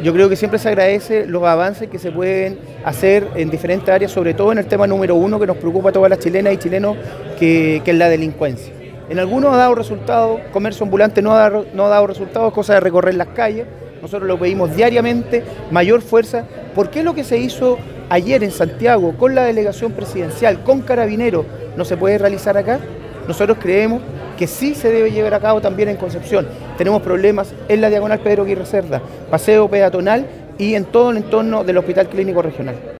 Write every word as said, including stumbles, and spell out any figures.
Yo creo que siempre se agradece los avances que se pueden hacer en diferentes áreas, sobre todo en el tema número uno que nos preocupa a todas las chilenas y chilenos, que, que es la delincuencia. En algunos ha dado resultados, comercio ambulante no ha, no ha dado resultados, cosa de recorrer las calles. Nosotros lo pedimos diariamente, mayor fuerza. ¿Por qué lo que se hizo ayer en Santiago con la delegación presidencial, con Carabineros, no se puede realizar acá? Nosotros creemos que sí se debe llevar a cabo también en Concepción. Tenemos problemas en la diagonal Pedro Aguirre Cerda, paseo peatonal y en todo el entorno del Hospital Clínico Regional.